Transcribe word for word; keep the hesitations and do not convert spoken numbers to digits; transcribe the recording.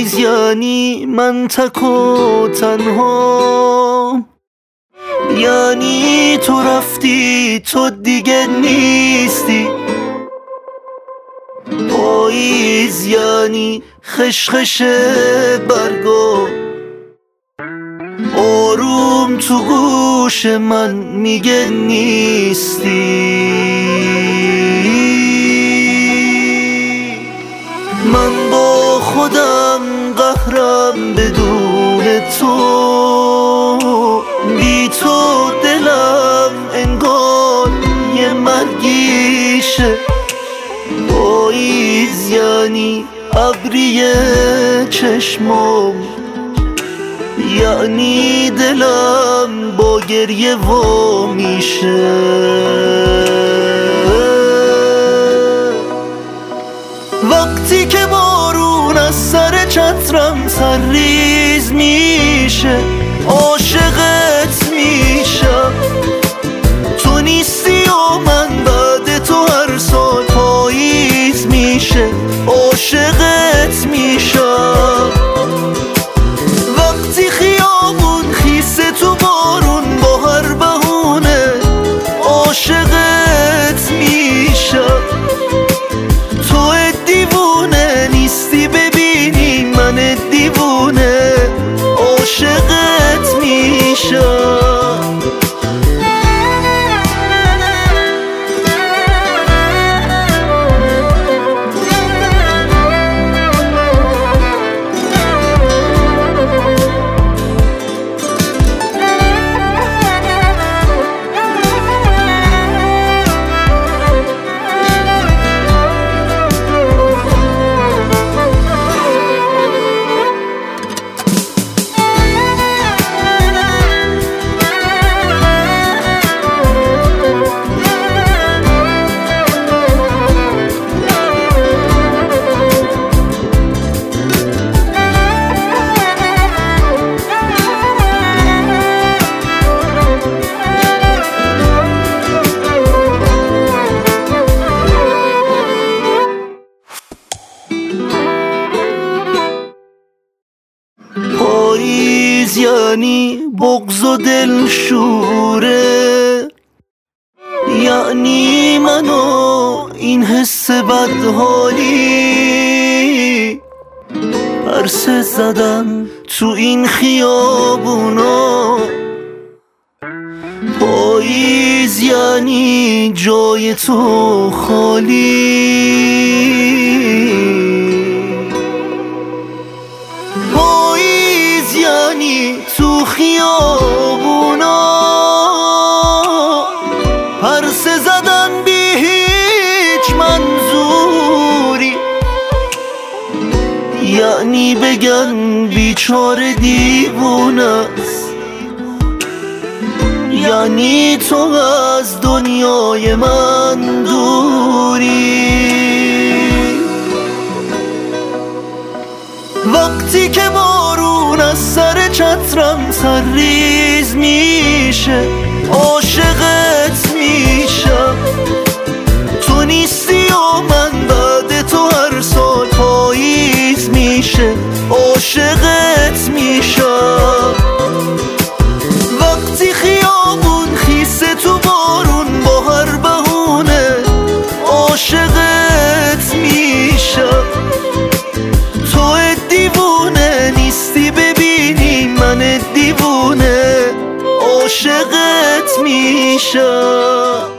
پاییز یعنی من تک و تنها، یعنی تو رفتی تو دیگه نیستی. پاییز یعنی خشخش برگا آروم تو گوش من میگه نیستی. من با خودم قهرم بدون تو، بی تو دلم انگار یه مرگیشه. پاییز یعنی ابری چشمام، یعنی دلم با گریه وا میشه. وقتی که بارون از سر چترم سرریز میشه، عاشقت میشم. تو نیستی و من بعد تو هر سال پاییز میشه، عاشقت میشم. وقتی خیابون خیسه تو بارون با هر بهونه، عاشقت میشم. تو دیوونه نیستی ببینی من دیوونه، عاشقت میشم. پاییز یعنی بغض و دلشوره، یعنی منو این حس بدحالی. پرسه زدم تو این خیابونا، پاییز یعنی جای تو خالی. یعنی تو خیابونا پرسه زدن بی هیچ منظوری، یعنی بگن بیچاره دیوونست، یعنی تو از دنیای من دوری. وقتی که بارون از سر چترم سرریز میشه، عاشقت میشم. تو نیستی و من بعد تو هر سال پاییز میشه، عاشقت میشم. وقتی خیابون خیسه تو بارون با هر بهونه، عاشقت میشم. تو دیوونه نیستی ببینی من دیوونه، عاشقت میشم.